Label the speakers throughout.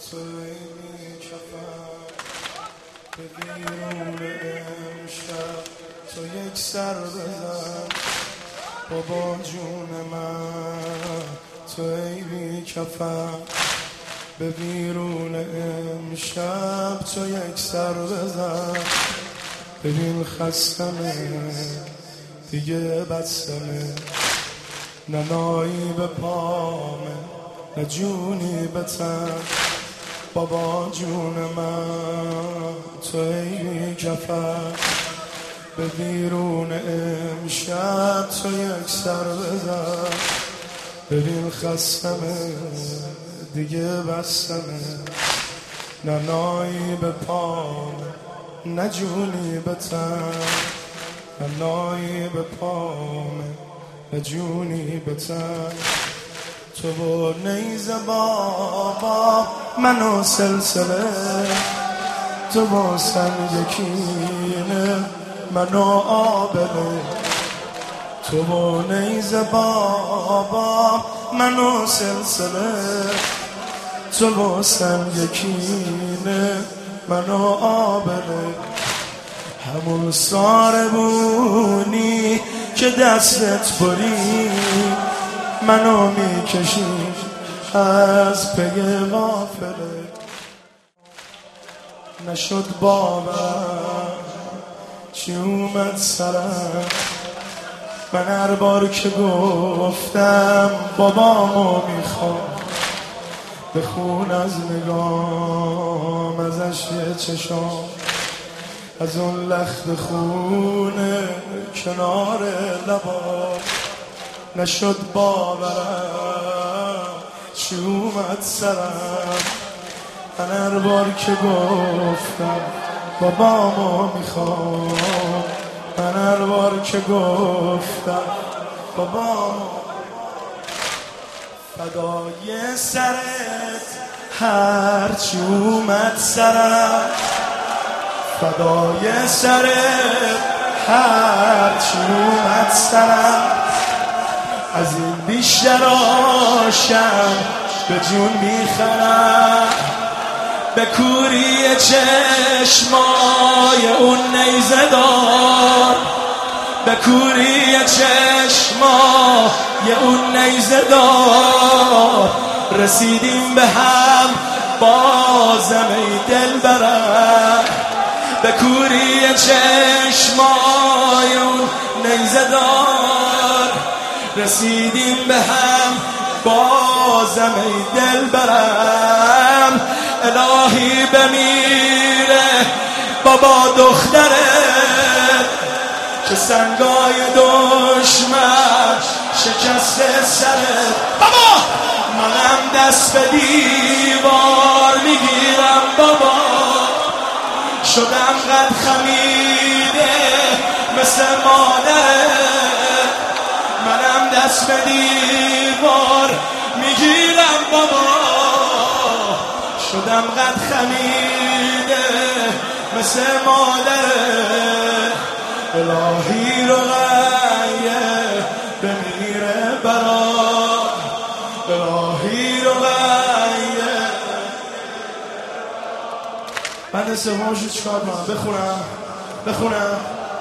Speaker 1: توی کفن به بیرون امشب تو یک سر بزن بابا جون من. توی بی کفن به بیرون امشب تو یک سر بزن. ببین خستمه دیگه بستمه، نه نایی به پامه نه جونی به تن. بابا جون من توی کفن به بیرون امشب تو یک سر بزن. ببین خستمه دیگه بستمه، نه نایی به پامه نه جونی به تن. نه نایی به پامه نه جونی به تن. تو با نیزه بابا منو سلسله، تو با سنگ کینه منو آبله. تو با نیزه بابا منو سلسله، تو با سنگ کینه منو آبله. همون ساربونی که دستت بری منو میکشی از پی غافله. نشد باور چی اومد سرم، من هر بار که گفتم بابامو میخوام بخون از نگام ازش یه چشام، از اون لخت خونه کنار لبام. نشد باورم چی اومد سرم، من هر بار که گفتم بابامو میخوام، من هر بار که گفتم بابامو. فدای سرت هر چی اومد سرم، فدای سرت هر چی اومد سرم. از این بیشتر آشم به جون میخرم، به کوری چشمای اون نیزه دار، به کوری چشمای اون نیزه دار. رسیدیم به هم بازم ای دل برم، به کوری چشمای اون نیزه دار. رسیدیم به هم بازم ای دل برم. الهی بمیره بابا دختره که سنگای دشمن شکسته سره. بابا منم دست به دیوار میگیرم بابا، شدم قد خمیده مثل مادره. منم دست به دیوار میگیرم بابا، شدم قد خمیده مثل مادره. الهی رو غیه بمیره برا، الهی رو غیه. بند سومشو چکار کنم؟ بخونم.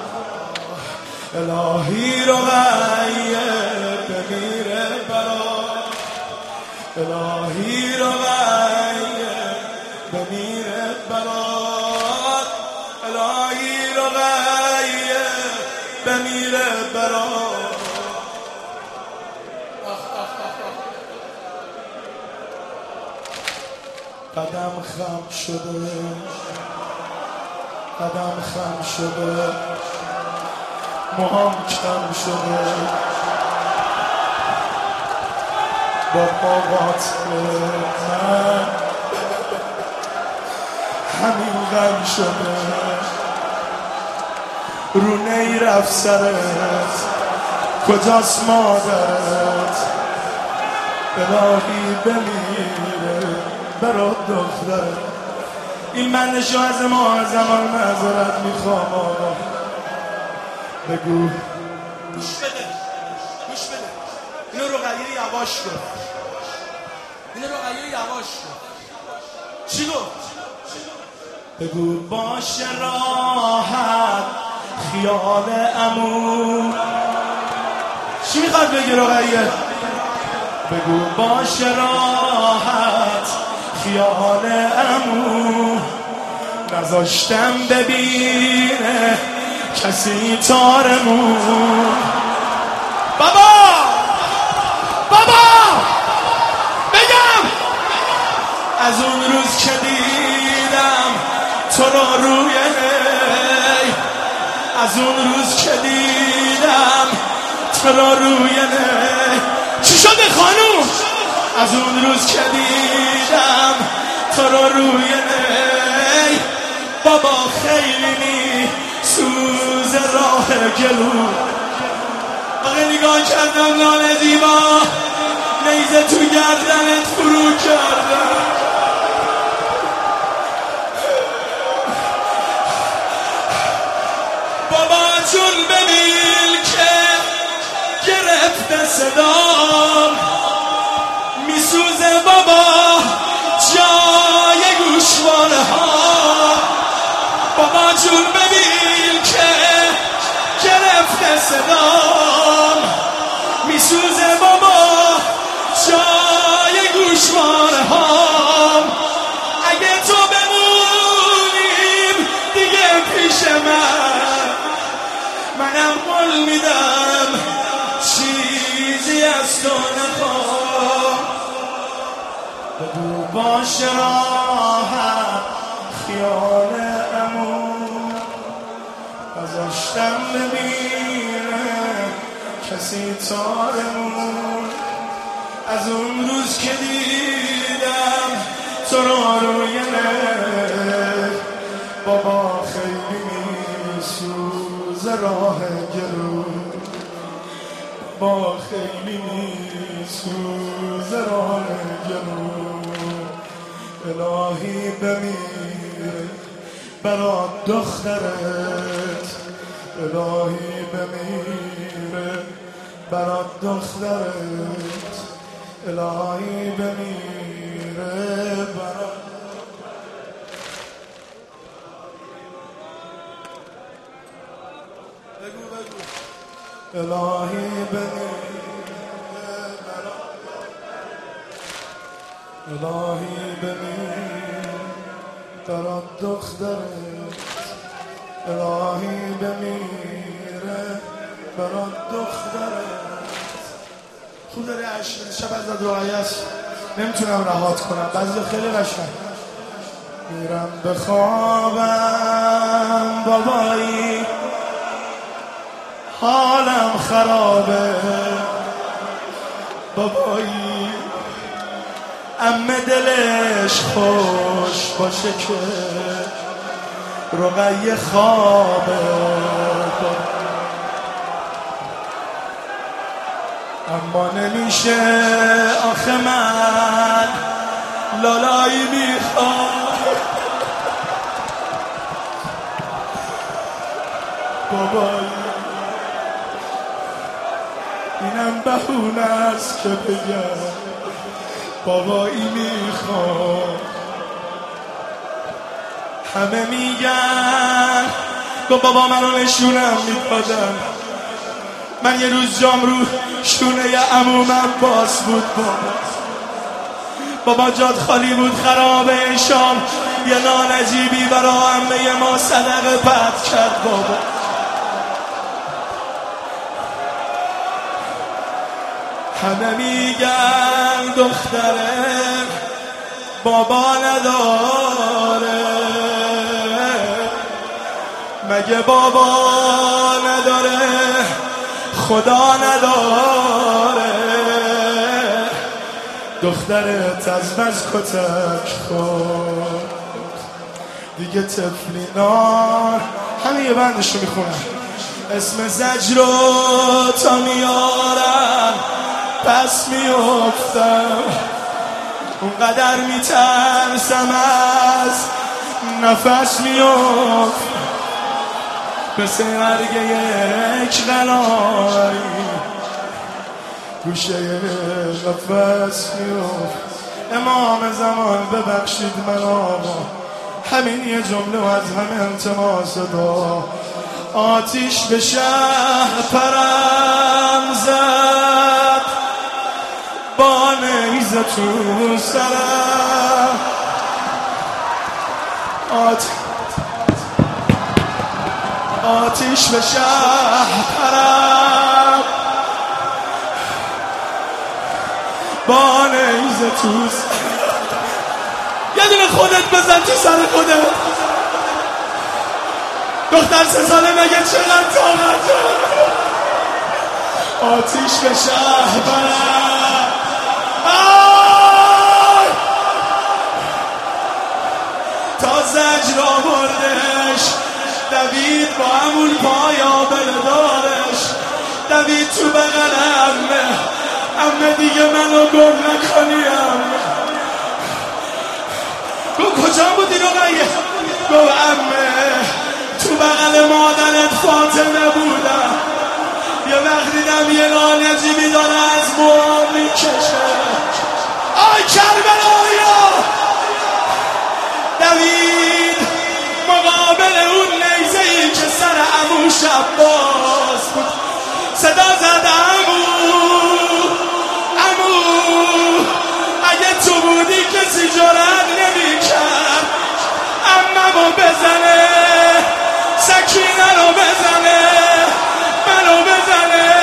Speaker 1: الهی رو غیه بمیره برا، الهی رو غیه بمیره برا، الهی رو غیه بمیره برا. قدم خم شده، قدم خم شده، موهام کم شده، با بابات من همین غم شده. رونه رفت سرت کجاست مادرت، الهی بمیره برات دخترت. این منشو از ما از زمان معذرت میخوام آقا. بگو گوش بده اینو رقیه یواش کن، اینو رقیه یواش کن. چی گفت؟ بگو باشه راحت خیال عمو. چی میخواد بگی رقیه؟ بگو باشه راحت خیال عمو. نذاشتم ببینه کسی تارمون. بابا بگم از اون روز که دیدم تو رو روی نی، از اون روز که دیدم تو رو روی نی. چی شده خانوم؟ از اون روز که دیدم تو رو روی نی. بابا خیلی سوز راه گلو. آقا نگاه کردم نان زیبا نیزه تو گردنت فرو کردم. بابا جون ببین که گرفته صدام میسوزه بابا جای گوشواره ها. بابا جون ببین که گرفته صدام میسوزه بابا جای گوشواره ها. اگه تو بمونیم دیگه پیش منم قول میدم چیزی از تو نخوام. بگو باشه راحت خیال عمو. نذاشتم ببینه کسی تارمون. از اون روز که دیدم تو رو روی نی. بابا خیلی میسوز راه گلو. با خیلی میسوز راه گلو. الهی بمیره برات دخترت. الهی بمیره برات دخترت. الهی بمیره برات. الهی بمیره برات. الهی بمیره برات دخترت. الهی بمیره برات دخترت. خوب داری شب از دعایی است نمیتونم رهات کنم. بعضی خیلی قشنگ میرم بخوابم بابایی حالم خرابه. بابایی عمه دلش خوش باشه که رقیه خوابه. اما نمیشه آخه من لالایی میخوام. بابایی اینم بهونه است که بگم بابایی میخوام. همه میگن بابا منو نشونم میدادن. من یه روز جام رو شونه عمومم باز بود. بابا جاد خالی بود خرابه شام. یه نان عجیبی برا عمه ما صدقه پد کرد. بابا همه میگن دختره بابا نداره. مگه بابا نداره خدا نداره. دخترت از بز کتک خود دیگه تفلی نار. همه یه بندشو میخونم. اسم زجر رو تا میارم پس میافتم. اونقدر میترسم از نفس میافتم. مثل مرگ یک قناری گوشه نفس میافتم. امام زمان ببخشید من آقا، همین یه جمله و از همه التماس دعا. آتیش به شهر پرم زد با نیزه تو سرم، آتیش به شهر پرم با نیزه تو سرم. یه دونه خودت بزن تو سر خودت. دختر 3 ساله مگه چقدر طاقت داره؟ آتیش به شهر برم، تا زجر آوردش، دوید با همون پایا بردارش، دوید تو بغل عمه دیگه منو گم نکنی عمه. گو کجا بودی رقیه؟ گو عمه تو بغل مادرت فاطمه بودم، یه وقت دیدم یه لانجی داره از موام میکشه. آی کربلایا دوید مقابل اون نیزه‌ای که سر عموش عباس بود، صدا زد عمو اگه تو بودی کسی جرأت نمی‌کرد عممو بزنه، سکینه رو بزنه، منو بزنه.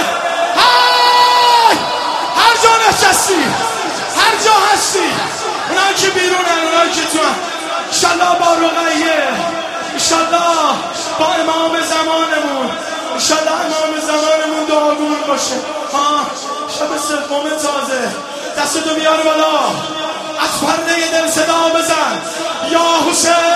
Speaker 1: هر جا نشستی، هر جا هستی، اونایی که بیرونن، اونایی که تو، انشالله با رقیه، انشالله با امام زمانمون، انشالله امام زمانمون دعاگون باشه. شب 3 تازه، دستتو بیار بالا، از پرده دل صدا بزن، یا حسین.